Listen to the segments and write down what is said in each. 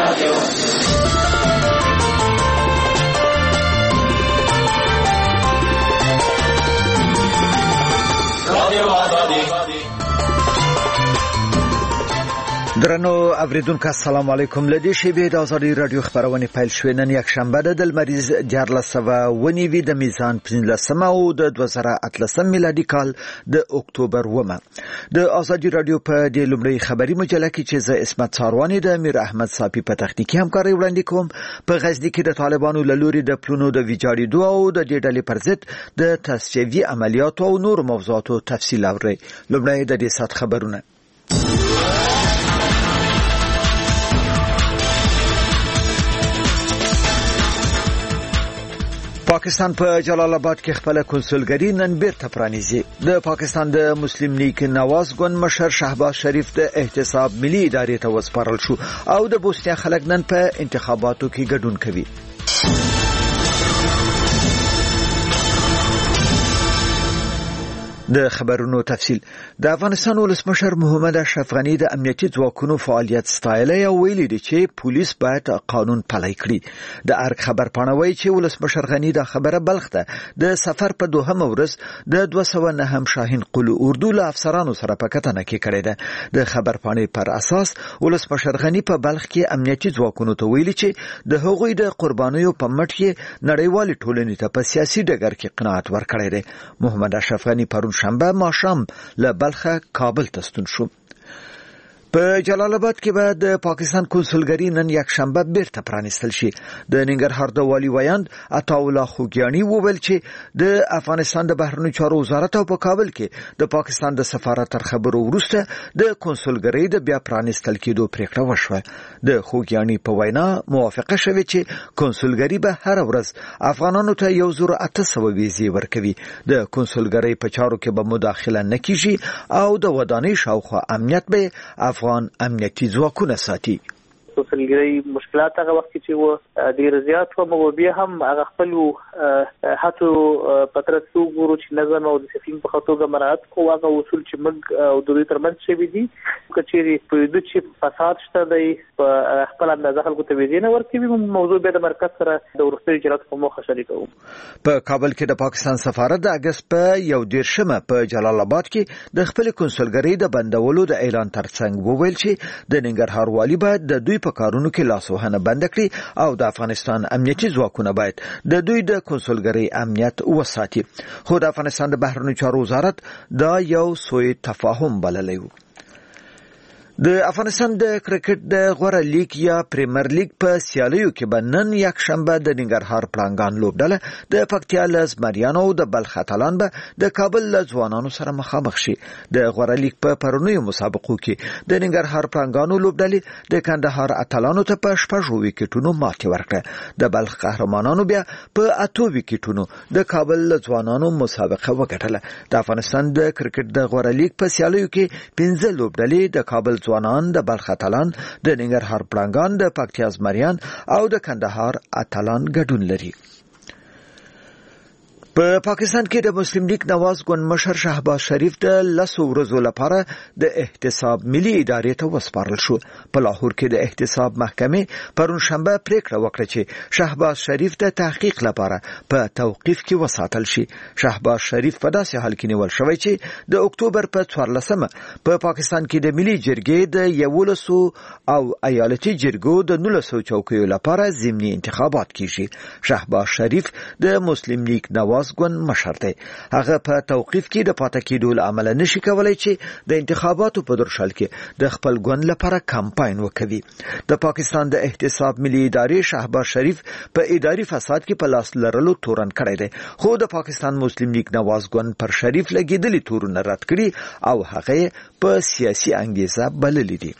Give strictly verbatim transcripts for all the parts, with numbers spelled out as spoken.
درنو اوریدونکو السلام علیکم. لدی شیبه د آزادی رادیو خبرونه پیل شوې. نن یک شنبه ده د مریض جارلسوه ونیوي د میزان پنځلسمه او د دوه زره اتلسم میلادي کال د اکتوبر ومه. د آزادی رادیو په د لومړی خبري مجله کې چې زه اسمت ساروانی د میر احمد صافي په تخنیکی همکاري وړاندې کوم. په غزنی کې د طالبانو له لوري د پلونو د ویجاړېدو او د دې ډلې پر ضد د تصفیوي عملیاتو او نور موضوعاتو تفصیل اوري. لومړی د دې سات خبرونه. پاکستان په جلال آباد کې خپل کنسولګری نن بیرته پرانیزي. د پاکستان د مسلم لیگ نواز ګوند مشر شهباز شریف د احتساب ملي ادارې ته وسپارل شو او د بوسنیا خلک نن په انتخاباتو کې ګډون کوي. د خبرونو تفصیل. د افغانستان ولسمشر محمد اشرف غنی د امنیتي ځواکونو فعالیت ستایلی او ویلي دی چې پولیس باید قانون پلی کړي. د ارګ خبر پاڼوي چې ولسمشر غنی د خبره بلخته د سفر په دوهمه ورځ د دوه سوه نهم شاهین قلو اردو له افسرانو سره په کتنه کې کړې ده. د خبر پاڼې پر اساس ولسمشر غنی په بلخ کې امنیتي ځواکونو ته ویلي چې د هغوی د قربانیو په مټ کې نړیوالې ټولنې ته په سیاسي ډګر کې قناعت ورکړی دی. محمد اشرف غنی پرون شنبه ماښام له بلخه کابل ته ستون شو. په جلال آباد کې به د پاکستان کنسولګری نن یک شنبه بیرته پرانیستل شي. د ننګرهار د والی ویاند عطاالله خوګیانی وویل چې د افغانستان د بهرنیو چارو وزارت او په کابل کې د پاکستان د سفارت تر خبرو وروسته د کنسولګری د بیا پرانیستل کېدو پریکړه وشوه. د خوګیانی په وینا موافقه شوه چې کنسولګری به هر ورځ افغانانو ته یو زر اته سوه ویزې ورکوي. د کنسولګری په چارو کې به مداخله نه کیږي او د ودانۍ شاوخوا امنیت به افغان امنیتي ځواکونه ساتي. کنسولګری مشکلات هغه وخت چې و ډیر زیات و مو بیا هم هغه خپل هاتو پترڅو ګورو چې نظم او ډیسپلین په خاطر مراعات کوو. هغه اصول چې موږ او د دوی ترمنځ شوي دي کچېری په دې چې فساد شته دی په خپل اندازه خلکو ته ویزې نه ورکوي. موضوع به د مرکز سره د ورستي اجرات په موخه شریکو. په کابل کې د پاکستان سفارت د اگست په یو دیرشمه په جلال آباد کې د خپل کنسولګری د بندولو د اعلان ترڅنګ وویل چې د ننګرهار والی باید د دوی په کارونو کې لاسوهنه بند کړي او د افغانستان امنیتي ځواکونه باید د دوی د کنسولګری امنیت وساتي. خو د افغانستان د بهرنیو چارو وزارت دا یو سوء تفاهم بللی و. د افغانستان د کرکټ د غوره لیگ یا پریمیر لیگ په سیالیو کې به نن یک شنبه د ننګرهار پړانګان لوبډله د پکتیا له زمریانو او د بلخ اتلان به د کابل له ځوانانو سره مخامخ شي. د غوره لیگ په پرونیو مسابقو کې د ننګرهار پړانګانو لوبډلې د کندهار اتلانو ته په شپږو وکټونو ماتې ورکړه. د بلخ قهرمانانو بیا په اتو وکټونو د کابل له ځوانانو مسابقه وګټله. د افغانستان د کرکټ د غوره لیگ په سیالیو کې پنځه لوبډلې د کابل ځوانان، د بلخ اتلان، د ننګرهار پړانګان، د پکتیا زمریان او د کندهار اتلان ګډون لري. په پاکستان کې د مسلم لیگ نواز ګوند مشر شهباز شریف د لسو ورځو لپاره د احتساب ملي ادارې ته وسپارل شو. په لاهور کې د احتساب محکمې پرون شنبه پریکړه وکړه چې شهباز شریف د تحقیق لپاره په توقیف کې وساتل شي. شهباز شریف په داسې حال کې نیول شوی چې د اکتوبر په څوارلسمه په پاکستان کې د ملي جرګې د یولسو او ایالتي جرګو د نولسو چوکیو لپاره ضمني انتخابات کیږي. شهباز شریف د مسلم لیگ نواز ګوند مشر دی. هغه په توقیف کې د پاتې کېدو له امله نشي کولای چې د انتخاباتو په درشل کې د خپل ګوند لپاره کمپاین وکړي. د پاکستان د احتساب ملي ادارې شهباز شریف په اداري فساد کې په لاس لرلو تورن کړی دی. خو د پاکستان مسلم لیگ نواز ګوند پر شریف لګیدلي تورونه رد کړي او هغه په سیاسي انګیزه بللي دي.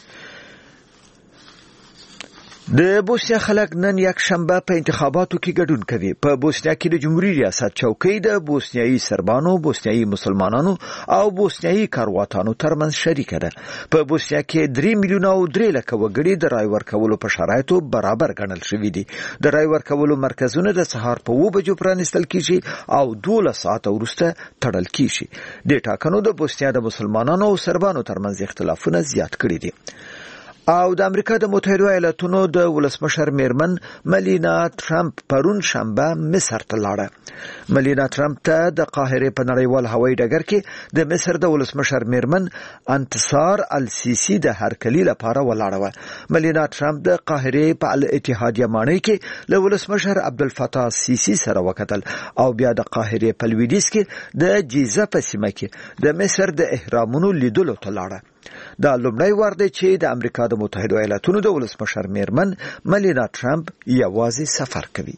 د بوسنیا خلک نن یک شنبه په انتخاباتو کې ګډون کوي. په بوسنیا کې د جمهوریت ریاست چوکۍ د بوسنیایي سربانو، بوسنیایي مسلمانانو او بوسنیایي کارواتانو ترمنځ شریکه ده. په بوسنیا کې درې میلیونه او درې لکه وګړي د رای ورکولو په شرایطو برابر ګڼل شوي دي. د رای ورکولو مرکزونه د سهار په اوه بجو پرانیستل کیږي او دولس ساعته وروسته تړل کیږي. د ټاکنو د بوسنیا د مسلمانانو او سربانو ترمنځ اختلافونه زیات کړي دي. او د امریکا د متحده ایالاتونو د ولسمشر میرمن ملینا ټرمپ پرون شنبه مصر ته لاړه. ملینا ټرمپ ته د قاهره په نړیوال هوایي ډګر کې د مصر د ولسمشر میرمن انتصار السیسی د هرکلی لپاره ولاړه. ملینا ټرمپ د قاهره په الاتحادیه ماڼۍ کې له ولسمشر عبدالفتاح السیسی سره وکتل او بیا د قاهره په لویدیځ کې د جیزه په سیمه کې د مصر د اهرامونو لیدلو ته لاړه. دا لومړی وار دی چې د امریکا د متحده ایالاتونو د ولسمشر میرمن ملینا ټرمپ یوازې سفر کوي.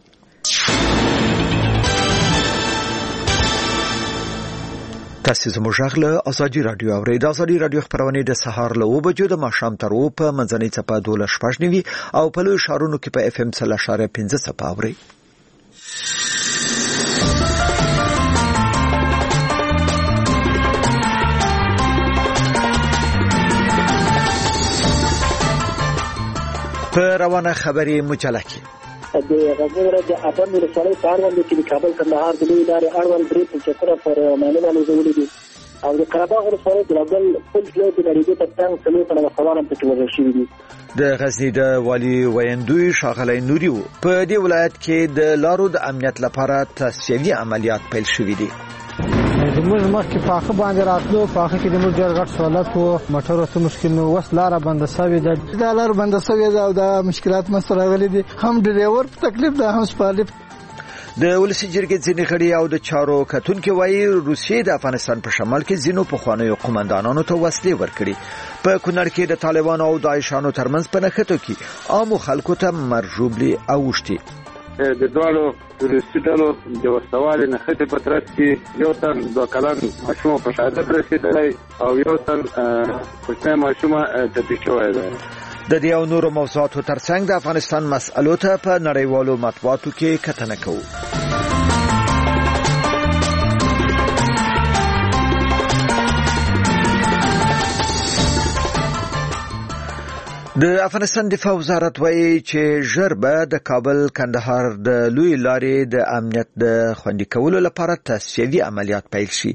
تاسو زموږ غږ له ازادي رادیو اورئ. د ازادي رادیو خبرونه د سهار له اوه بجو د ماښام تر اوه په منځنۍ څپه دوله شپږ نیوي او په لوی ښارونو کې په اف ام څلور اشاریه پنځه څپه اورئ. په روانه خبري مجله کې د غزنی د ابان ولسوالۍ په اړوند کې د کابل کندهار د لوی لارې اړوند درې پلچکونه پر معنی الوزولي دي او د قرهباغ ولسوالۍ د لابل پل له د نړیوي په تنګ څلور په سوالم پکې وژل شوي دي. د غزنی د والی ویندوی شاغلی نوري په دې ولایت کې د لارو د امنیت لپاره تاسیسي عملیات پیل شوي دي. زموږ مخکې پاخه باندې راتلو پاخه کې د موږ ډېر غټ سوالات وو موټرو ته مشکل نو وس لاره بنده سوې ده دا لاره بنده سوې ده او دا مشکلات منځته راغلي دي هم ډریور په تکلیف ده هم سپارلي. د ولسي جرګې ځینې غړي او د چارو کتونکو وایي روسیې د افغانستان په شمال کې ځینو پخوانیو قومندانانو ته وسلې ورکړي. په کونړ کې د طالبانو او داعشانو ترمنځ په نښتو کې عامو خلکو ته مرجوبلي اوښتي. د دوالو روسي ډلو د وسوالي نښتې په ترڅ کې یو تن دوه کلن ماشوم په شهادت رسېدلی او یو تن کوچنی ماشوم ټپي شوی دی. د دې او نورو موضوعاتو ترڅنګ د افغانستان مسألو ته په نړیوالو مطبوعاتو کې کتنه کوو. د افغانستان دفاع وزارت وایي چې ژر به د کابل کندهار د لوی لارې د امنیت د خوندي کولو لپاره تاسیسي عملیات پیل شي.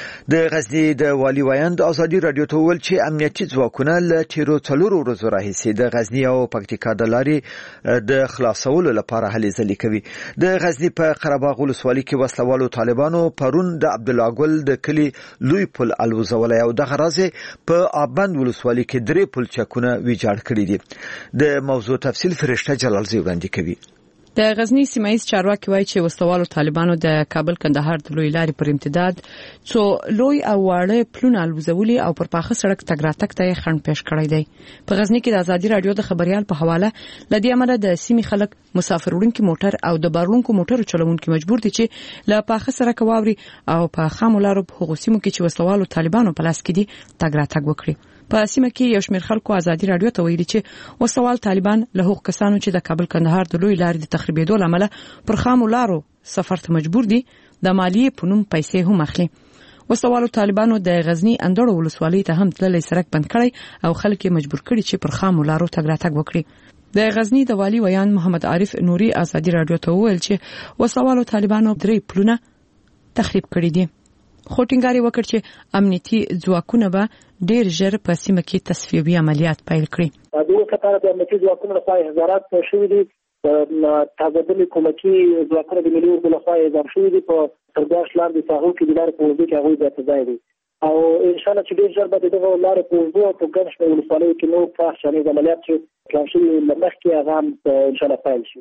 د غزنی د والی ویاند ازادي رادیو ته ویل چې امنیتي ځواکونه له تیرو څلورو ورځو راهیسې د غزنی او پکتیکا د لارې د خلاصولو لپاره هلې ځلې کوي. د غزنی په قرهباغ ولسوالۍ کې وسلوالو طالبانو پرون د عبدالله ګل د کلي لوی پل الوزولی او دغه راز په آبند ولسوالۍ کې درې پلچکونه ویجاړ کړي دي. د موضوع تفصیل فرشته جلالزی وړاندې کوي. د غزنی سیمایي چارواکي وایي چې وسلوالو طالبانو د کابل کندهار د لوی لارې پر امتداد څو لوی او واړه پلونه الوزولي او پر پاخه سړک تګ راتګ ته خنډ پیښ کړی دی. په غزنی کې د ازادي رادیو د خبريال په حواله لدی امره د سیمې خلک مسافر وړونکي موټر او د بارونکو موټر چلوونکي مجبور دي چې له پاخه سړک واوري او په خامو لارو په غوسیمو کې چې وسلوالو طالبانو په لاس کې دي تګ راتګ وکړي. په سیمه کې یو شمېر خلکو ازادي رادیو ته ویلي چې وسوال طالبان له هغو کسانو چې د کابل کندهار د لوی لارې د تخریبېدو لامل پر خامو لارو سفر ته مجبور دي د مالیې په نوم پیسې هم اخلي. وسوالو طالبانو د غزنی اندړو ولسوالۍ ته هم تللی سړک بند کړی او خلک مجبور کړي چې پر خامو لارو تګ راتګ وکړي. د غزنی د والی ویان محمد عارف نوري ازادي رادیو ته ویل چې وسوالو طالبانو درې پلونه تخریب کړي دي. خو ټینګار وکړ چې امنیتي ځواکونه به ډېر ژر په سیمه کې تصفیوي عملیات پیل کړي. د دې لپاره د امنیتي ځواکونو لخوا هزارات شوي دي. تازه‌ګلي کومکي ځواکونه د ملي اردو لخوا اضافه شوي دي په ترګاش لاندې ساحو کې د لارې په اوږدو کې هغوی ځای ځای دي او انشاءالله چې ډېر ژر به د دغه لارې په اوږدو او په ګڼ شمېر ولسوالیو کې نور پراخ شانیز عملیات چې پلان شوي له مخکې هغه هم انشاءالله پیل شي.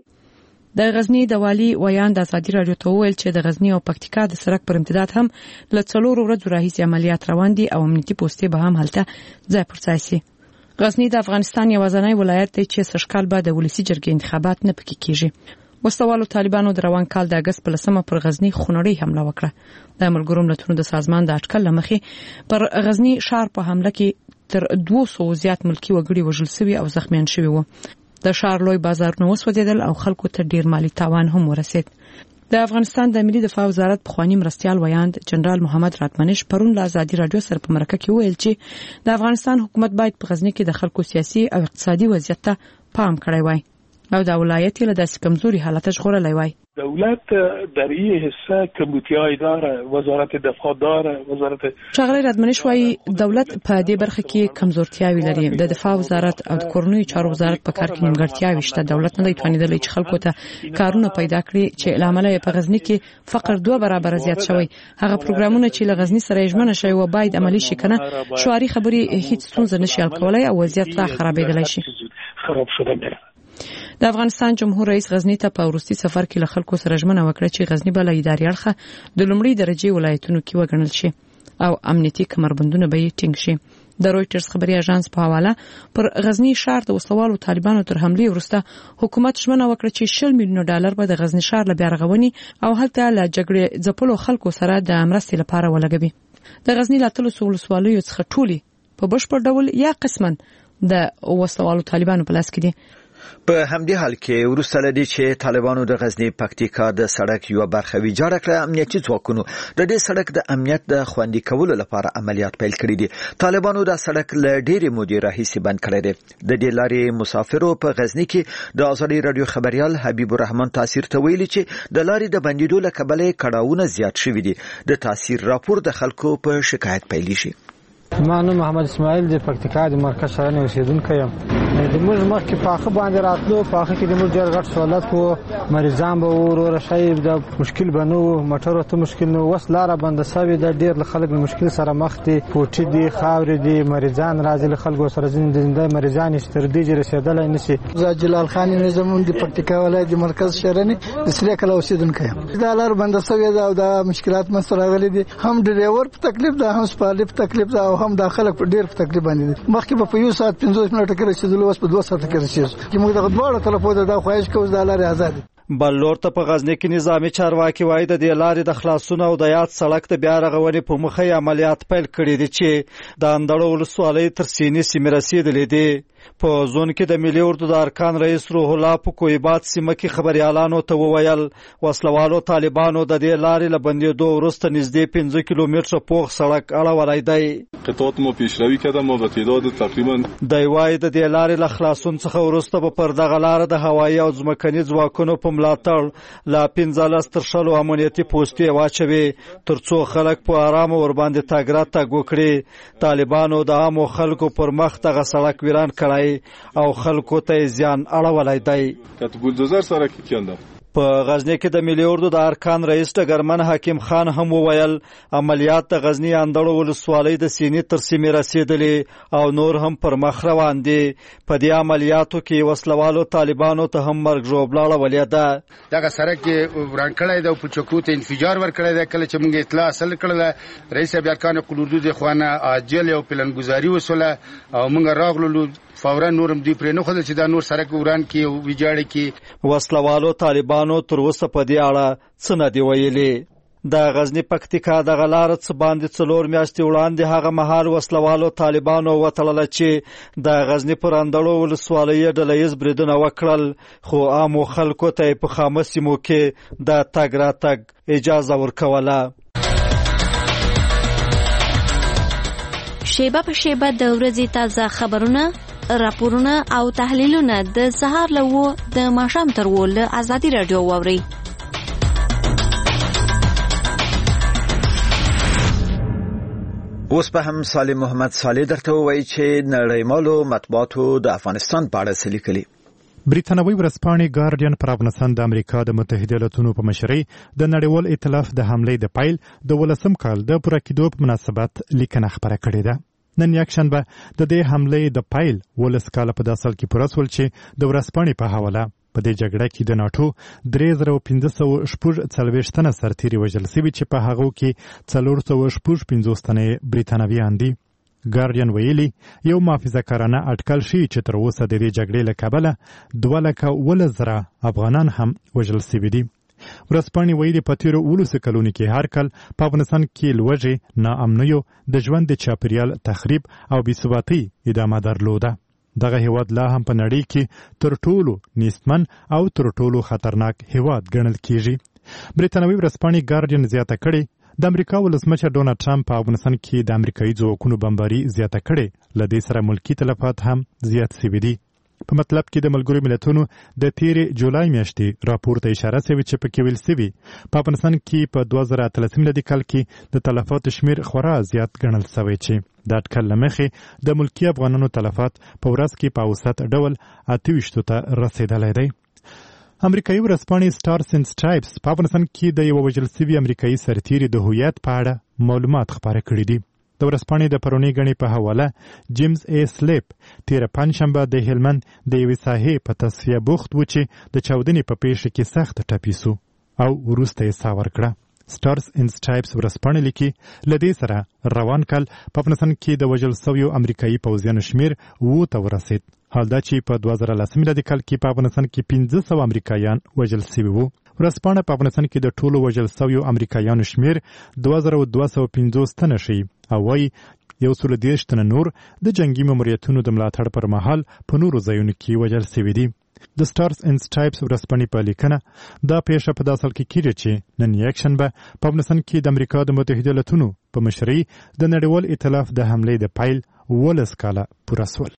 د غزنی د والی ویان د ازادي رادیو ته ویل چې د غزنی او پکتیکا د سړک پر امتداد هم له څلورو ورځو راهیسې عملیات روان دي او امنیتي پوستې به هم هلته ځای پر ځای شي. غزنی د افغانستان یوازینی ولایت دی چې سږکال به د ولسي جرګې انتخابات نه پکې کیږي. وسوالو طالبانو د روان کال د اگست په لسمه پر غزنی خونړۍ حمله وکړه. د ملګرو ملتونو د سازمان د اټکل لمخې پر غزنی ښار په حمله کې تر دوه سوه زیات ملکی وګړي وژل شوي او زخمیان شوي وو. د ښار لوی بازارونه وسوځېدل او خلکو ته ډیر مالی تاوان هم ورسید. د افغانستان د ملي دفاع وزارت پخوانی مرستیال ویاند جنرال محمد راتمنش پرون له ازادي رادیو سره په مرکه کې ویل چې د افغانستان حکومت باید په غزنی کې د خلکو سیاسي او اقتصادي وضعیت ته پام کړی وای او د ولایت له داسې کمزوري حالت ژغورلی وای. دولت در این حصه کمیته‌ای داره، وزارت دفاع داره، وزارت شغله رادمنش وایي دولت په دې برخه کې کمزورتیاوي لري. د دفاع وزارت او د کورنیو چارو وزارت په کار کې نیمګړتیاوي شته. دولت نه دی توانیدلی چې خلکو ته کارونه پیدا کړي چې لامل په غزنی کې فقر دوه برابر زیات شوی. هغه پروګرامونه چې له غزنی سره ژمنه شوی و باید عملی شي کنه. شواري خبري هیڅ ستونزه نشي حل کولای او وضعیت لا خرابېدلی شي. خراب شده. د افغانستان جمهور رئیس غزنی ته په وروستي سفر کې له خلکو سره ژمنه وکړه چې غزنی به له اداري اړخه د لومړي درجه ولایتونو کې وګڼل شي او امنیتي کمربندونه به یې ټینګ شي. د رويټرز خبري اژانس په حواله پر غزنی ښار د وسوالو طالبانو تر حمله وروسته حکومت ژمنه وکړه چې شل میلیونه ډالر به د غزنی ښار له بیارغونې او هلته له جګړې ځپلو خلکو سره د مرستې لپاره ولګوي. د غزنی لاتلو سولسوالۍ څخه ټولي په بشپړ ډول یا قسمن د وسوالو طالبانو په لاس کې دي. په همدې حال کې وروسته لدی چې طالبانو د غزنی پکتیکا د سړک یو برخه ویجاړه کړه، امنیتي ځواکونو د دې سړک د امنیت د خوندي کولو لپاره عملیات پیل کړي دي. طالبانو د سړک له ډېرې مودې راهیسې بند کړی دی. د دې لارې مسافرو په غزنی کې د ازادي رادیو خبريال حبیب الرحمن تاثیر ته ویلي چې د لارې د بندیدو له کبله کړهونه زیات شوي دي. د تاثیر راپور د خلکو په شکایت پیل شي. ما نوم محمد اسماعیل د پکتیکا د مرکز شهرنی اوسیدونکی یم. د موږ مخکې پاخه باندې راتلو، پاخه کې د موږ ډېر غټ سہولت وو، مریضان به ورور شي د مشکل بنو موټر ته مشکل نو وس لار بند سوي د ډېر خلک د مشکل سره مخ دي. پوټي دي، خاورې دي، مریضان راځي له خلکو سره زنده مریضان ستر دي چې رسیدل نشي. جلال خان نظام د پکتیکا ولایت د مرکز شهرنی د سری کلا اوسیدونکی یم. دا لار بند سوي دا د مشکلات مسره غلي دي، هم ډرایور په تکلیف ده، هم سپارلی په تکلیف ده، او هم داخله په ډیر په تکلیف باندې. مخکې په یو ساعت پنځوس منټه کې رسیدلو، اوس په دوه ساعته کې رسیدو. چې موږ د غوړو تلفون دا خواهش کوو د لارې آزاد. بلور ته په غزنی کې نظامی چارواکي وایي د دې لارې د خلاصون او د یاد سړک ته بیا رغونې په مخه عملیات پیل کړي دي چې د اندړو ولسوالۍ تر سینې سیمې رسیدلې دي. په زون کې د ملي اردو د ارکان رئیس روح الله په کویبات سیمه کې خبريالانو ته وویل وسلوالو طالبانو د دې لارې له بندیدو وروسته نږدې پنځه کیلومتره پوخ سړک اړولای دی. قطعات ما پیشروی کردن، ما به تعداد تقریبا دی وایي د دې لارې له خلاصون څخه وروسته به پر دغه لاره د هوایي او ځمکني ځواکونو په ملاتړ لا پنځلس تر شلو امنیتي پوستې واچوي ترڅو خلک په آرامه ورباندې تګ راتګ وکړي. طالبانو د عامو خلکو پر مخ دغه سړک ویران کړی او خلکو ته زیان اړولای دی. کته بولدوزر سره کې کېنده. په غزنی کې د ملي اردو د ارکان رئیس ډګرمن حکیم خان هم وویل عملیات د غزنی اندړو ولسوالۍ د سینې تر سیمې رسیدلې او نور هم پر مخ روان دي. په دې عملیاتو کې وسلوالو طالبانو ته هم مرګ ژوبلاړه ولیده. دغه سړک وران کړی دی او په چوکو ته انفجار ورکړی دی. کله چې موږ اطلاع حاصل کړله، رئیس ارکان قلوردو د خوانه عاجل او پلانګزاري وسوله او موږ راغلو فورا نورم دی پرې نه خو چې دا نور سړک وران کی او ویجاړ کی. وسلوالو طالبانو تر اوسه په دې اړه څه نه دی ویلي. د غزنی پکتیکا د غلارت څخه باندې څلور میاشتې وړاندې هغه مهال وسلوالو طالبانو وتړل چې د غزنی پر اندړو ولسوالۍ ډلهیز بریدونه وکړل، خو عامو خلکو ته په خامه سیمو کې د تګ راتګ اجازه ورکوله. شیبه په شیبه د ورځې تازه خبرونه، راپورونه او تحلیلونه د سهار لوو د ماښام تر وو له ازادي رادیو واوري. اوس په هم سالم محمد صالح درته وایي چې نړیوالو مطبوعاتو د افغانستان په اړه څه لیکلي. بریتانوي ورځپاڼې ګارډین پر افغانستان د امریکا د متحده ایالاتونو په مشرۍ د نړیوال ائتلاف د حملې د پیل د ولسم کال د پوره کېدو په مناسبت لیکنه خپره کړې ده. نن یکشنبه د دې حملې د پیل ولس کال په داسل کې پوره شول چې د ورځپاڼې په حواله په دې جګړه کې د ناتو درې زره پنځه سوه شپږ څلوېښت تنه سرتیري وژل شوي چې په هغو کې څلور سوه شپږ پنځوس تنه بریتانویان دي. ګارډین ویلي یو محافظه‌کارانه اټکل شي چې تر اوسه د دې جګړې له کبله دوه لکه اوولس زره افغانان هم وژل شوي دي. ورځپاڼې ویلي په تېرو اوولسو کلونو کې هر کال په افغانستان کې لوږې، ناامنیو، د ژوند د چاپیریال تخریب او بېثباتۍ ادامه درلوده. دغه هیواد لا هم په نړۍ کې تر ټولو نیستمن او تر ټولو خطرناک هیواد ګڼل کیږي. بریتانوي ورځپاڼې ګارډین زیاته کړې د امریکا ولسمشر ډونالډ ټرمپ په افغانستان کې د امریکایي ځواکونو بمباري زیاته کړې، له دې سره ملکي تلفات هم زیات شوي دي. په مطلب کې د ملګرو ملتونو د تیرې جولای میاشتې راپور ته اشاره شوې چې پکې ویل شوي په افغانستان کې په دوه زره اتلسم میلادي کال کې د تلفاتو شمیر خورا زیات ګڼل شوی چې د اټکل له مخې د ملکي افغانانو تلفات په ورځ کې په اوسط ډول اته ویشتو ته رسیدلی دی. امریکایي ورځپاڼې سټارز اینډ سټرایپس په افغانستان کې د یو وژل شوي امریکایي سرتیري د هویت په اړه معلومات خپاره کړي دي. د ورځپاڼې د پرونۍ ګڼې په حواله جیمز ای سلیپ تیره پنجشنبه د هلمند د یوې ساحې په تصفیه بوخت و چې د چاودنې په پیښه کې سخت ټپي سو او وروسته یې ساه ورکړه. سټارز اینډ سټرایپس ورځپاڼه لیکي له دې سره روان کال په افغانستان کې د وژل شویو امریکایي پوځیانو شمیر اووه ته ورسید. حال دا چې په دوه زره لسم میلادي کال کې په افغانستان کې پنځه سوه امریکایان وژل شوي وو. ورځپاڼه په افغانستان کې د ټولو وژل شویو امریکایانو شمیر دوه زره دوه سوه پنځوس تنه ښیي او وایي یو سل دېرش تنه نور د جنگي ماموریتونو د ملاتړ پر مهال په نورو ځایونو کې وژل شوي دي. د سټارز اینډ سټرایپس ورځپاڼې په لیکنه دا پیښه په داسې حال کې کېږي چې نن یکشنبه په افغانستان کې د امریکا د متحده ایالاتونو په مشرۍ د نړیوال ائتلاف د حملې د پیل اوولس کاله پوره شول.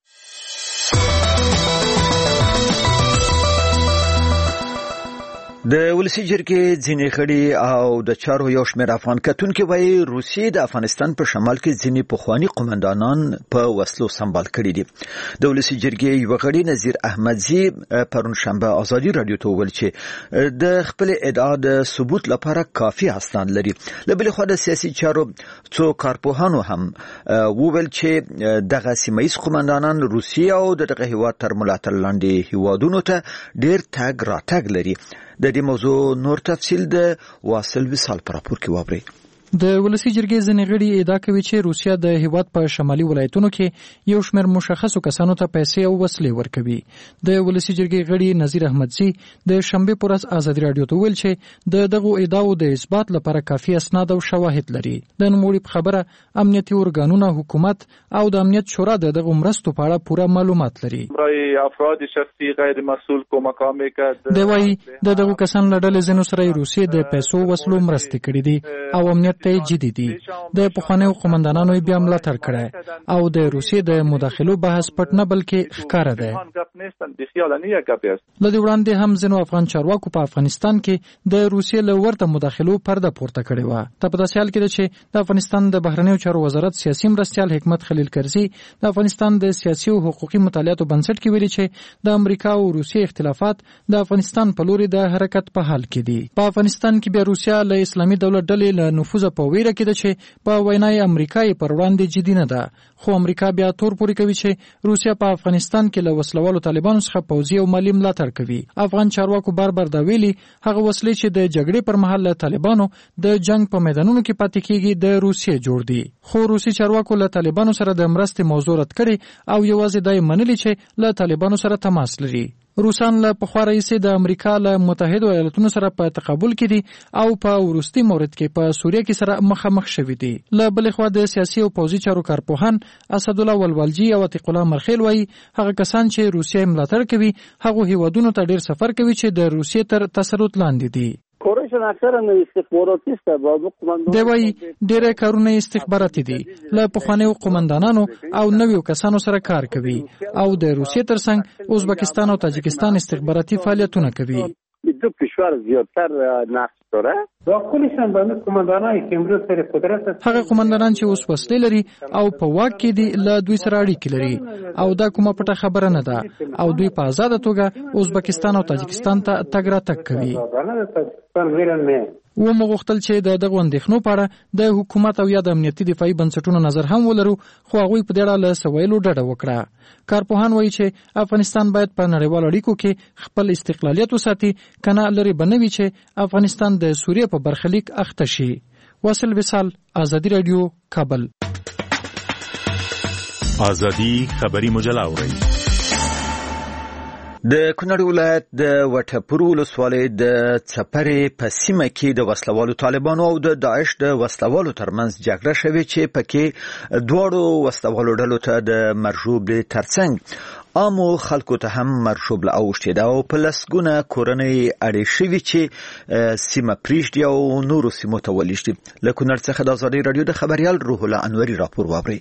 د ولسی جرګې ځینې غړي او د چارو یو شمېر افغان کتونکي وایي روسیې د افغانستان په شمال کې ځینې پخواني قومندانان په وسلو سمبال کړي دي. د ولسی جرګې یو غړي نذیر احمدزي پرون شنبه ازادي رادیو ته وویل چې د خپل ادعا د ثبوت لپاره کافي اسناد لري. له بلې خوا د سیاسي چارو څو کارپوهانو هم وویل چې دغه سیمه‌ییز قومندانان روسیې او دغه هیواد تر ملاتړ لاندې هیوادونو ته ډېر تګ راتګ لري. د دې موضوع نور تفصیل د واصل وصال پر راپور کې واورئ. د ولسی جرګې ځینې غړي ادعا کوي چې روسیا د هیواد په شمالي ولایتونو کې یو شمېر مشخصو کسانو ته پیسې او وسلې ورکوي. د ولسی جرګې غړي نذیر احمدزي د شنبه پر ورځ ازادي رادیو ته ویل چې د دغه ادعاو د اثبات لپاره کافي اسناد او شواهد لري. د نوموړي په خبره امنیتي ارګانونه، حکومت او د امنیت شورا د دغه مرستو په اړه پوره معلومات لري. افراد شخصي غیر مسؤل کومکام کړ دی وايي د دغه کسان لړل زنو سره روسیې د پیسو وسلو مرستې کړې دي او امنیت ته جدي دي. د پخوانیو قومندانانو بیا ملاتړ کړي او د روسیې د مداخلو بحث پټ نه بلکې ښکاره ده. لدې وړاندې هم زنو افغان چارواکو په افغانستان کې د روسیې له ورته مداخلو پرده پورته کړې و. ته په داسې حال کې ده چې د افغانستان د بهرنیو چارو وزارت سیاسي مرستیال حکمت خلیل کرزي د افغانستان د سیاسي او حقوقي مطالعاتو بنسټ کې ویلي چې د امریکا او روسیې اختلافات د افغانستان په لوري د حرکت په حال کې دي. په افغانستان کې بیا روسیا له اسلامي دولت ډلې له نفوذ په ویره کې ده چې په وینای امریکا یې پر وړاندې جدي نه ده. خو امریکا بیا تور پوري کوي چې روسیا په افغانستان کې له وسلوالو طالبانو څخه پوځي او مالی ملاتړ کوي. افغان چارواکو بار بار دا ویلي هغه وسلې چې د جګړې پر مهال له طالبانو د جنگ په میدانونو کې پاتې کیږي د روسیې جوړ دي. خو روسي چارواکو له طالبانو سره د مرستې موضوع رد کړي او یوازې دا منلي چې له طالبانو سره تماس لري. روسان له پخوا رئیسې د امریکا له متحده ایالاتونو سره په تقابل کې دي او په وروستي مورد کې په سوریه کې سره مخامخ شوي دي. له بلې خوا د سیاسي او پوځي چارو کارپوهان اسدالله ولولجي او عتیق الله مرخیل وایي هغه کسان چې روسیه ملاتړ کوي هغه هیوادونو ته ډیر سفر کوي چې د روسیې تر تسلط لاندې دي. دی وايي ډېر کارونه استخباراتي دي، له پخوانیو قومندانانو او نویو کسانو سره کار کوي او د روسیې ترڅنګ ازبکستان او تاجکستان استخباراتي فعالیتونه کوي. دو کشور زیاتر نقش داره. هغه قومندانان چې اوس وسلې لري او په واک کې دي له دوی سره اړیکې لري او دا کومه پټه خبره نه ده او دوی په آزاده توګه ازبکستان او تاجکستان ته تګ راتګ کوي. و مغختل چې د دغه اندېښنو په اړه د حکومت او یا د امنیتي دفاعي بنسټونو نظر هم ولرو، خو هغوی په دې اړه له سویلو ډډه وکړه. کارپوهان وایي چې افغانستان باید په نړیوالو اړیکو کې خپل استقلالیت وساتي، کنه لري بنوي چې افغانستان د سوریې په برخلیک اخته شي. واصل وصال، ازادي رادیو، کابل. ازادي خبري مجله اوري. د کونړ ولایت د وټپور ولسوالۍ د څپرې په سیمه کې د وسلوالو طالبانو او د داعش د وسلوالو ترمنځ جګړه شوې چې پکې دواړو وسلوالو ډلو ته د مرژوبلې ترڅنګ عامو خلکو ته هم مرژوبله اوښتې ده او په لسګونه کورنۍ اړې شوي چې سیمه پرېږدي او نورو سیمو ته ولېږدي. له کونړ څخه د ازادۍ راډیو د خبریال روح الله انوري راپور واورئ.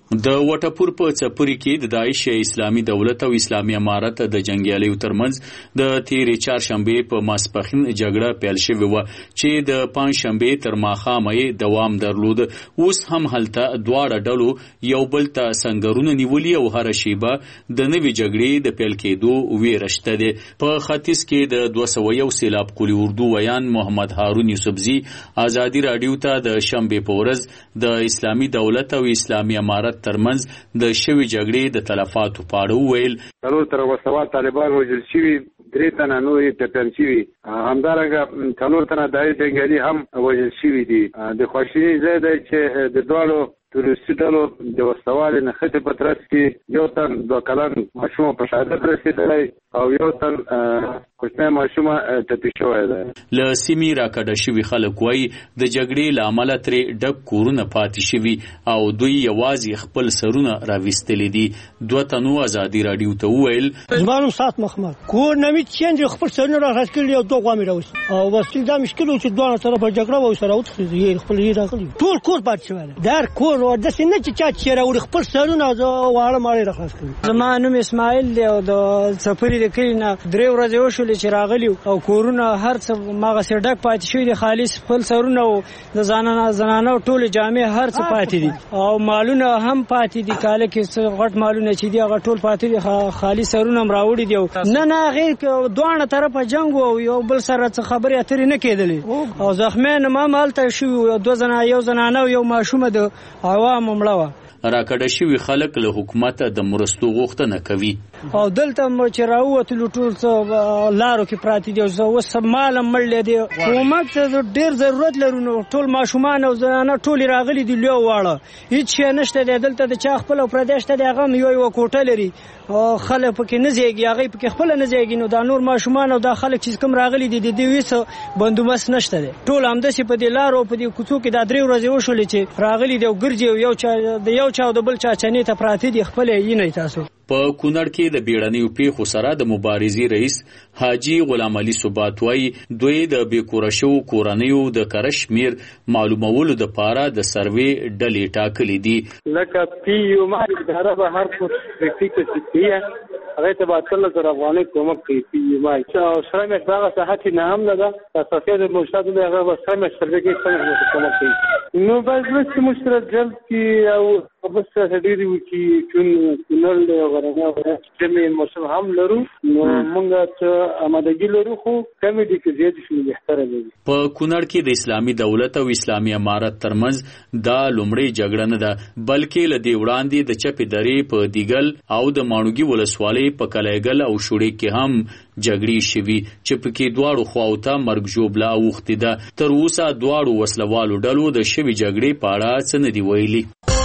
د وټپور په چپوري کې د داعش اسلامي دولت او اسلامي امارت د جنگیالیو ترمنځ د تیرې چهارشنبه په ماسپخین جګړه پیل شوې و چې د پنځشنبه تر ماښامه دوام درلود. اوس هم هلته دواړه ډلو یو بل ته سنگرونه نیولي او هر شیبه د نوې جګړې د پیل کېدو ویره شته ده. په ختیځ کې د دوه سوه یو سیلاب قلی اردو ویان محمد هارون یوسفزي ازادي رادیو ته د شنبه په ورځ د اسلامي دولت او اسلامي امارت ترمنځ د شوی جګړې د تلفاتو په اړه ویل. څلور تر وسوه طالبان وژل شوي، درې تنه نورې ټپیان شوي، همدارنګه څلور تنه داعش جنګیالي هم وژل شوي دي. د خواشینۍ ځای دی چې د دواړو تورستي ډلو د وسوالې نښتې په ترڅ کې یو تن دوه کلن ماشوم په شهادت رسېدلی او یو تن کوچنی ماشوم ټپي شوی دی. له سیمې راکډه شوي خلک وایي د جګړې له امله ترې ډک کورونه پاتې شوي او دوی یوازې خپل سرونه راویستلي دي. دوه تنو ازادي راډیو ته وویل زما نوم سات محمد، کور نه مې چینج خپل سرونه راخلاص کړي او دوه غوا مې راوستي او بس دا مشکل و چې دواړه طرفه جګړه وه ورسره وتښتېدو، خپل یې راغلي ټول کور پاتې شوی دی. در کور داسې نه چې چا چې راوړي خپل سرونه واړه ماړې راخلاص کړي. زما نوم اسماعیل دی او د څپري د کلي نه درې ورځې وشولې چې راغلي او کورونه هر څه مغسې ډک پاتې شوي دي، خالص خپل سرونه او د زنانو ټولې جامې هر څه پاتې دي او مالونه هم پاتې دي، کاله کې غټ مالونه چې دي هغه ټول پاتې دي، خالي سرونه هم راوړي دي. نه نه هغې دواړه طرفه جنګ او یو بل سره څه خبرې اترې نه کېدلې او زخمیان هم هلته شوي، دوه زنه یو زنانه او یو ماشومه د عوام مړه وه. راکډه شوي خلک له حکومت د مرستو غوښتنه کوي او دلته چې راووتلو ټول څه لارو کې پراته دي او اوس مال هم مړلی دی. حکومت ته ډېر ضرورت لرو، نو ټول ماشومان او زنانه ټولې راغلي دي لوی واړه، هېڅ شی نشته دی دلته، د چا خپل او پردی شته دی، هغه هم یوه یوه کوټه لري او خلک پکې نه ځایږي، هغوی پکې خپله نه ځایږي. نو دا نور ماشومان او دا خلک چې کوم راغلي دي د دې هېڅ بندوبست نشته دی، ټول همداسې په دې لارو په دې کوڅو کې دا درې ورځې وشولې چې راغلي دي او ګرځي او یو چا د یو چا او د بل چا چنې ته پراته دي، خپلې یې نه تاسو. په کونړ کې د بیړنیو پیښو سره د مبارزې رئیس حاجی غلام علي ثبات وایي دوی د بې کوره شوو کورنیو د کره شمېر معلومولو دپاره د سروې ډلې ټاکلي دي. لکه پی یو ما اداره به هر پروسپیکټ سیستیه هغه ته به اتلس زره افغانۍ کومک کوي پی یو ما او سره مې هغه صحت نه هم نه ده اساسي د مرشد له هغه به سره مې سروې کې څنګه کومک کوي. نو بس بس مشکل جلد کې او بس ډېری وکي چون کونړ له غرنه چې موسم هم لرو نو موږ ته آمادګي لرو خو کمی دي کې زیات شي بهتره دي. په کونړ کې د اسلامي دولت او اسلامي امارت ترمنځ دا لومړی جګړه نه ده بلکې له دې وړاندې د چپې درې په دیګل او د ماڼوګي ولسوالۍ په کلیګل او شوړې کې هم جګړې شوي چې پکې دواړو خواو ته مرګ ژوبله اوښتې ده. تر اوسه دواړو وسلوالو ډلو د شوې جګړې په اړه څه نه دي ویلي.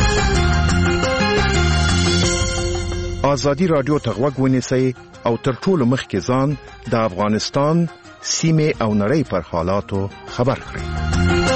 ازادي رادیو ته غوږ ونیسئ او تر ټولو مخکې ځان د افغانستان سیمې او نړۍ پر حالاتو خبر کړئ.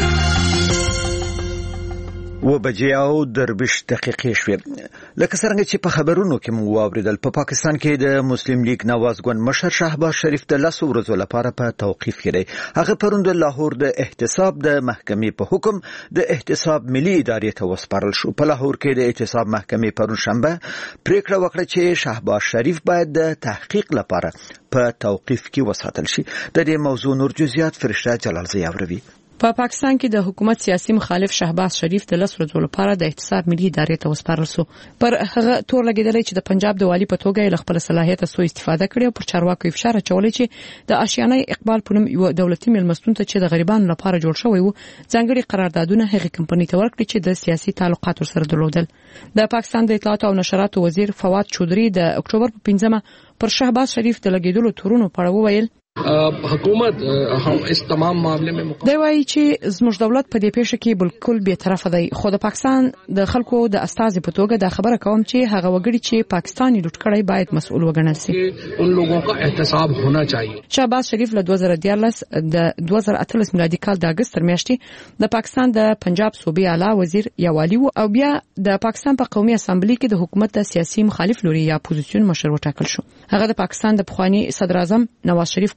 و بجې او دربش دقیقې شوې. لکه څرنګه چې په خبرونو کې موږ واوریدل، په پا پاکستان کې د مسلم لیگ نواز ګوند مشر شهباز شریف د لسو ورځو لپاره په توقیف کې دی. هغه پرون د لاهور د احتساب د محکمې په حکم د احتساب ملي ادارې ته وسپارل شو. په لاهور کې د احتساب محکمې پرون شنبه پریکړه وکړه چې شهباز شریف باید د تحقیق لپاره په توقیف کې وساتل شي. د دې موضوع نور جزئیات فرشته جلالزی اوروي. په پا پاکستان کې د حکومت سیاسي مخالف شهباز شریف د لس ورځو لپاره د احتساب ملي ادارې ته وسپارل شو. پر هغه تور لګیدلی چې د پنجاب د والی په توګه له خپل صلاحیت سوء استفاده کړې او پر چارواکو فشار اچولی چې د آشیانه اقبال په نوم یو دولتي میلمستون ته چې د غریبانو لپاره جوړ شوی و ځانګړي قراردادونه هغه کمپنۍ ته ورکړي چې د سیاسي تعلقات سره درلودل. د پاکستان د اطلاعات او نشراتو وزیر فواد چودري د اکتوبر په پنځمه پر شهباز شریف د لګیدلو تورونو په اړه وویل حکومت هم اس تمام معاملې میں دی وایي چې زموږ دولت په دې پیښه کې بالکل بې طرفه دی، خو د پاکستان د خلکو د استازي په توګه دا خبره کوم چې هغه وګړي چې پاکستاني لوټ کړی باید مسؤل وګڼل شي. ان لوگوں کا احتساب ہونا چاہیے. شهباز شریف له دوه زره دیارلس د دوه زره اتلس میلادي کال د اگست تر میاشتې د پاکستان د پنجاب صوبې اعلی وزیر یا والی او بیا د پاکستان په قومي اسامبلې کې د حکومت د سیاسي مخالف لوري یا اپوزیسیون مشر وټاکل شو. هغه د پاکستان د پخوانی صدر اعظم نواز شریف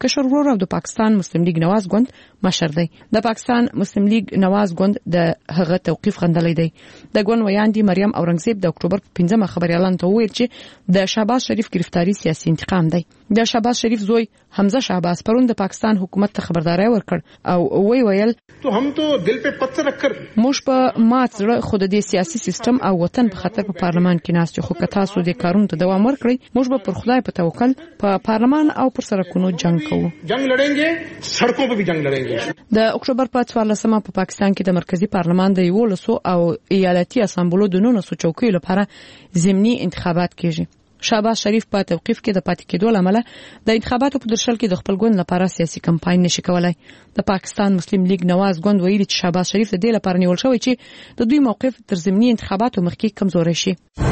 کشر ورور او د پاکستان مسلم لیگ نواز ګوند مشر دی. د پاکستان مسلم لیگ نواز ګوند د هغه توقیف غندلې دی. د ګوند ویاندې مریم اورنګزیب د اکتوبر په پنځمه خبري اعلان ته وویل چې د شهباز شریف گرفتاری سیاسي انتقام دی. د شهباز شریف زوی حمزه شهباز پرون د پاکستان حکومت ته خبرداري ورکړ او وی ویل تو هم تو دل په پتر رکر موږ په مات زړه خود د سیاسي سیستم او وطن په خطر په پارلمان کې ناست خو که تاسو د کارونو ته دوام ورکړئ موږ به پر خدای په توکل په پارلمان او پر سړکونو جنگ کوو جنگ لړेंगे سړکونو په بھی جنگ لړेंगे. د اکتوبر په څوارلسمه په پاکستان کې د مرکزی پارلمان د یولسو او ایالتي اسامبلو د نونسو چوکیو لپاره ضمني انتخابات کیږي. شهباز شریف په توقیف کې د پاتې کېدو لامل د انتخاباتو په درشل کې د خپل ګوند لپاره سیاسي کمپاین نشي کولای. د پاکستان مسلم لیگ نواز ګوند ویلي چې شهباز شریف د دې لپاره نیول شوی چې د دوی موقف تر ضمني انتخاباتو مخکې کمزوري شي.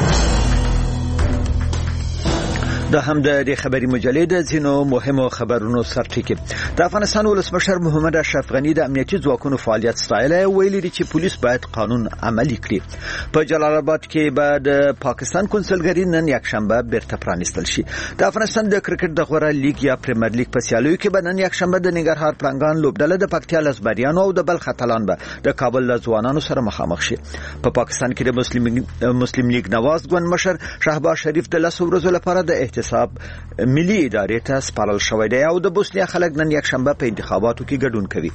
د هم د خبري مجلې د زینو مهمو خبرونو سرټکی. د افغانستان ولسمشر محمد اشرف غنی د امنیتي ځواکونو فعالیت ستایلې ویلي دي چې پولیس باید قانون عملي کړي. په جلال آباد کې به د پاکستان کنسولګری نن یکشنبه بیرته پرانیستل شي. د افغانستان د کرکټ د غوړه لیګ یا پریمیر لیګ په سیالیو کې به نن یکشنبه د ننګرهار پړنګان لوبډله د پکتیا لزبریانو او د بلخ اتلان به د کابل لزوانانو سره مخامخ شي. په پا پاکستان کې د مسلم مسلم لیگ نواز ګوند مشر شهباز شریف د لسو ورځو لپاره د احتساب ملي ادارې ته سپارل شوی دی او د بوسنیا خلک نن یکشنبه په انتخاباتو کې ګډون کوي.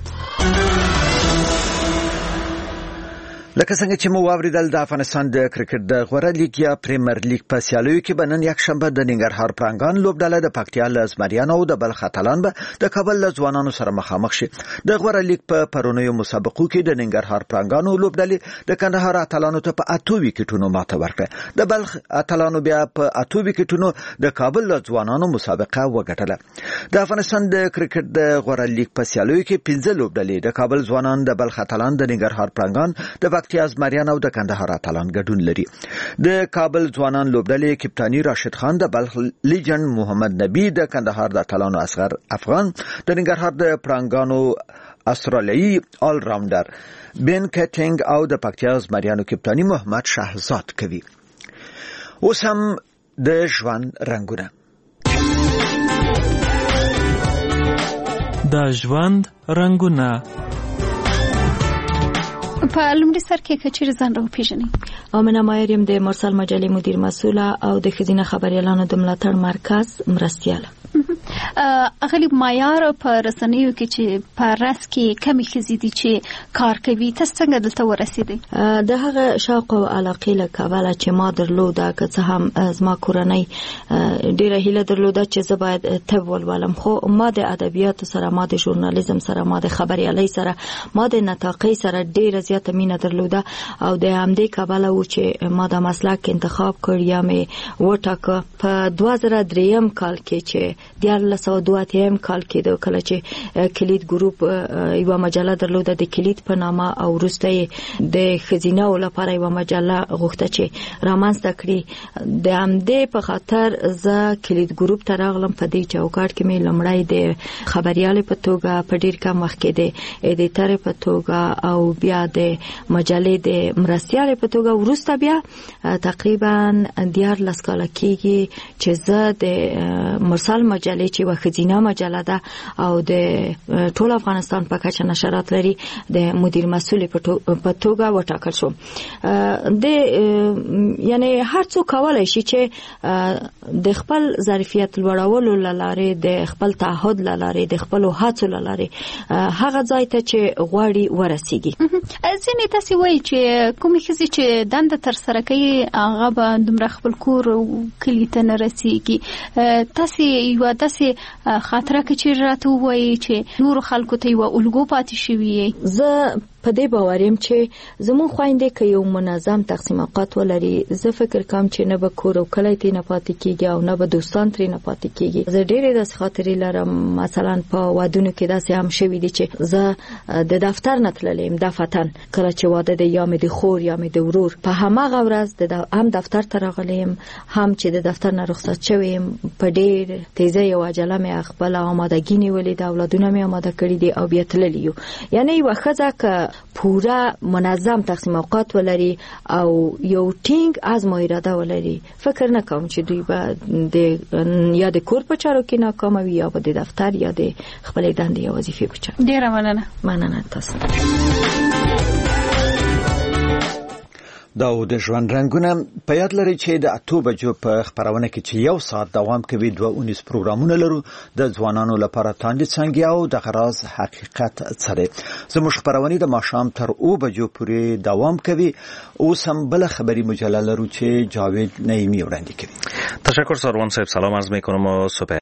لکه څنګه چې مو واوریدل د افغانستان د کرکټ د غوړه لیګ یا پریمیر لیګ په سیالیو کې به نن یکشنبه د ننګرهار پړنګان لوبډله د پکتیا لزمریانو او د بلخ اتلان به د کابل لزوانانو سره مخامخ شي. د غوړه لیګ په پرونیو مسابقو کې د ننګرهار پړنګانو لوبډلې د کندهار اتلانو ته په اته وکټونو ماته ورکړه. د بلخ اتلانو بیا په اته وکټونو د کابل لزوانانو مسابقه وګټله. د افغانستان د کرکټ د غوړه لیګ په سیالیو کې پنځه لوبډلې د کابل ځوانان د بلخ اتلان د ننګرهار پړنګان د ازمریان او د کندهار اتلان ګډون لري. د کابل ځوانان لوبډلې کپتانی راشد خان د بلخ لیجند محمد نبی د کندهار د اتلانو اصغر افغان د ننګرهار د پړنګانو استرالیایی آل راوندر بن کټینګ او د پکتیا ازمریانو کپتانی محمد شهزاد کوي. اوس هم د ژوند رنگونه د ژوند رنگونه په لومړي سر کې کچېر ځان راو پیژنې. امنه مایر يم د مرسل مجلې مدیر مسؤله او د خزینه خبريالانو د ملاتړ مرکز مرستياله. غلیب معیار په رسنیو کې چې په راس کې کمی خزيدي چې کار کوي تاسو څنګه دلته ورسېدې؟ د هغه شوق او علاقه له کابل چې ما درلوده که څه هم زما کورنۍ ډیره هیله درلوده چې زه باید طب ولولم خو ما د ادبیات سره ما د ژورنالیزم سره ما د خبريالۍ سره ما د نطاقي سره ډیره زیاته مینه درلوده او د همدې کابل و چې ما د مسلک انتخاب کړ یا مې وټاکه. په دوه زره درې کال کې چې دیارلس او دوه اتیا کال کې د کله چې کلید ګروپ یو مجله درلوده د کلید په نامه او وروسته د خزینه لپاره یو مجله غوښته چې رامنځته کړي. د همدې په خاطر زه کلید ګروپ ته راغلم. په دې چوکاټ کې مې لمړی د خبريال په توګه په ډیر کم وخت کې د ایډیټر په توګه او بیا د مجلې د مرستيال په توګه وروسته بیا تقریبا دیارلس کال کېږي چې زه د مرسل مجلې چې وخزینه مجله ده او د ټول افغانستان په کچه نشرات لري د مدیر مسؤل په توګه وټاکل شو. د یعنی هر څوک کولای شي چې د خپل ظرفیت لوړولو لاره د خپل تعهد لاره د خپل هڅو لاره هغه ځای ته چې غواړي ورسیږي. ځینې تاسو وایي چې کومې ښځې چې دنده ترسره کوي هغه به دومره خپل کور کلي ته نه رسیږي. تاسو یو داسې خاطره کې چې راته وایي چې نور خلکو ته یو الګو پاتې شوی. زه په دې باورم چې زموږ خويندې کې یو منظم تقسیم اوقات ولري. زه فکر کوم چې نه به کور او کلی ته نه پاتې کیږي او نه به دوستان ترې نه پاتې کیږي. زه ډېرې داسې خاطرې لرم. مثلا په وادونو کې داسې هم شوي دي چې زه د دفتر نه تللم دفتن کله چې واده د یا مې د خور یا مې د ورور په هماغه ورځ د هم دفتر ته راغلم هم چې د دفتر نه رخصت شوم. په ډېر تیزه او عجله مې خپل آمادګي نیولې د اولادونو مې آماده کړې دي او بیا تللی یو. یعنی یو ښځه که پوره منظم تقسیم اوقات ولري او یو ټینګ عزم او اراده ولري فکر نه کوم چې دوی به د یا د کور په چارو کې ناکام وي یا په دفتر یا د خپل دندې یا وظیفې په چارو. ډیره مننه. مننه تاسو. دا د ژوند رنگونه په یاد لري چې د اته بجو په خبرونه کې چې یو ساعت دوام کوي دوه اونیس پروګرامونه لرو د ځوانانو لپاره تاندې څنګه او د غراز حقیقت څه زموږ خبرونه د ماښام تر او بجو پورې دوام کوي او سم بل خبری مجله لرو چې جاوید نعیمی وړاندې کوي. تشکر سروان صاحب، سلام عرض میکنم و صبح